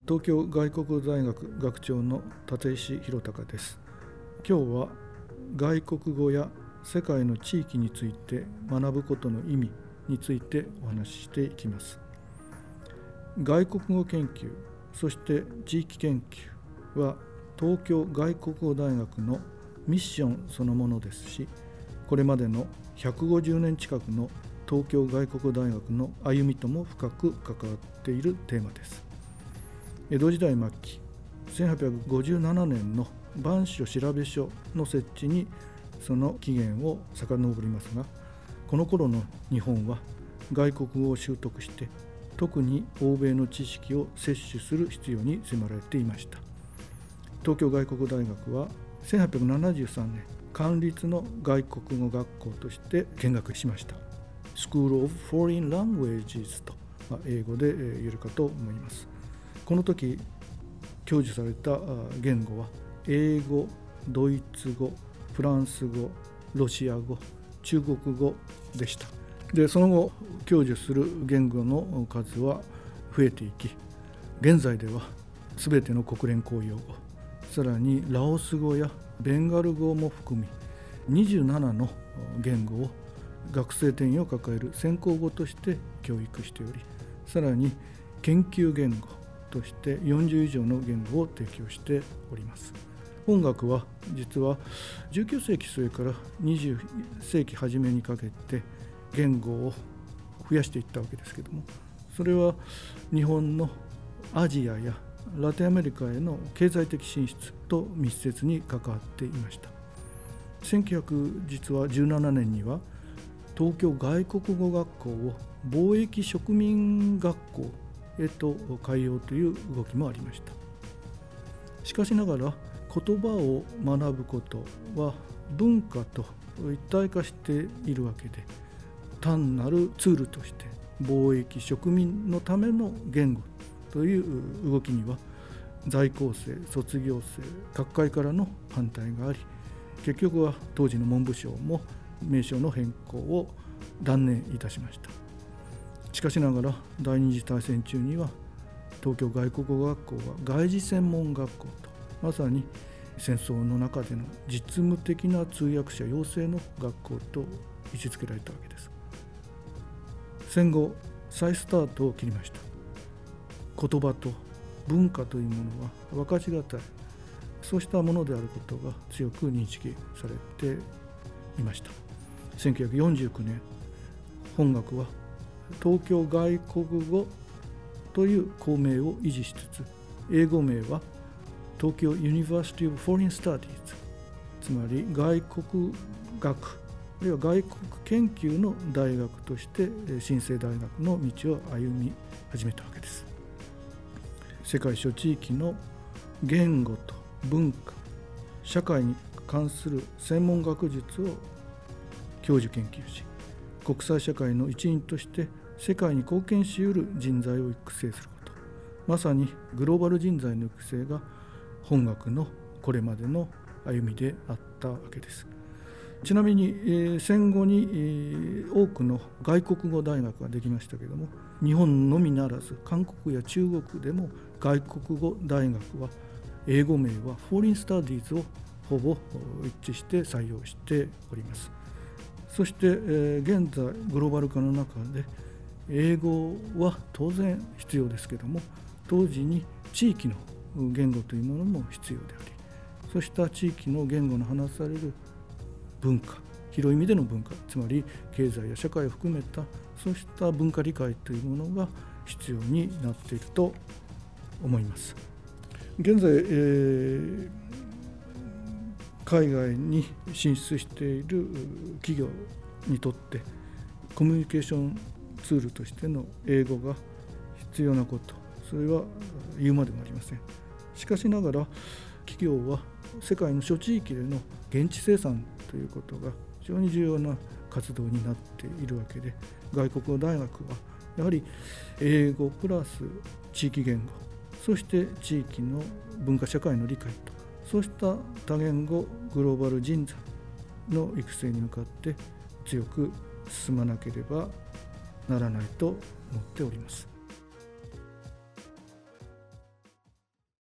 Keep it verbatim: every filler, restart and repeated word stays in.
東京外国語大学学長の立石弘隆です。今日は外国語や世界の地域について学ぶことの意味についてお話ししていきます。外国語研究、そして地域研究は東京外国語大学のミッションそのものですし、これまでのひゃくごじゅうねん近くの東京外国語大学の歩みとも深く関わっているテーマです。江戸時代末期、せんはっぴゃくごじゅうななねんの板書調べ書の設置にその起源を遡りますが、この頃の日本は外国語を習得して、特に欧米の知識を摂取する必要に迫られていました。東京外国語大学はせんはっぴゃくななじゅうさんねん、官立の外国語学校として見学しました。School of Foreign Languages と、まあ、英語で言えるかと思います。この時教授された言語は英語、ドイツ語、フランス語、ロシア語、中国語でした。で、その後教授する言語の数は増えていき、現在では全ての国連公用語、さらにラオス語やベンガル語も含みにじゅうななの言語を学生定員を抱える専攻語として教育しており、さらに研究言語としてよんじゅう以上の言語を提供しております。本学は実はじゅうきゅうせいき末からにじゅっせいき初めにかけて言語を増やしていったわけですけども、それは日本のアジアやラテンアメリカへの経済的進出と密接に関わっていました。せんきゅうひゃく実はじゅうななねんには東京外国語学校を貿易植民学校へと変えようという動きもありました。しかしながら言葉を学ぶことは文化と一体化しているわけで、単なるツールとして貿易植民のための言語という動きには在校生、卒業生、各界からの反対があり、結局は当時の文部省も名称の変更を断念いたしました。しかしながら第二次大戦中には東京外国語学校は外事専門学校と、まさに戦争の中での実務的な通訳者養成の学校と位置づけられたわけです。戦後再スタートを切りました。言葉と文化というものは分かちがたい、そうしたものであることが強く認識されていました。せんきゅうひゃくよんじゅうきゅうねん、本学は東京外国語という校名を維持しつつ、英語名は東京 University of Foreign Studies、 つまり外国学あるいは外国研究の大学として新生大学の道を歩み始めたわけです。世界諸地域の言語と文化、社会に関する専門学術を教授研究し、国際社会の一員として世界に貢献し得る人材を育成すること、まさにグローバル人材の育成が本学のこれまでの歩みであったわけです。ちなみに、えー、戦後に、えー、多くの外国語大学ができましたけれども、日本のみならず韓国や中国でも外国語大学は英語名はフォーリンスタディーズをほぼ一致して採用しております。そして、えー、現在グローバル化の中で英語は当然必要ですけれども、同時に地域の言語というものも必要であり、そうした地域の言語の話される文化、広い意味での文化、つまり経済や社会を含めたそうした文化理解というものが必要になっていると思います。現在、えー、海外に進出している企業にとってコミュニケーションツールとしての英語が必要なこと、それは言うまでもありません。しかしながら企業は世界の諸地域での現地生産ということが非常に重要な活動になっているわけで、外国語大学はやはり英語プラス地域言語、そして地域の文化社会の理解と、そうした多言語グローバル人材の育成に向かって強く進まなければならないと思っております。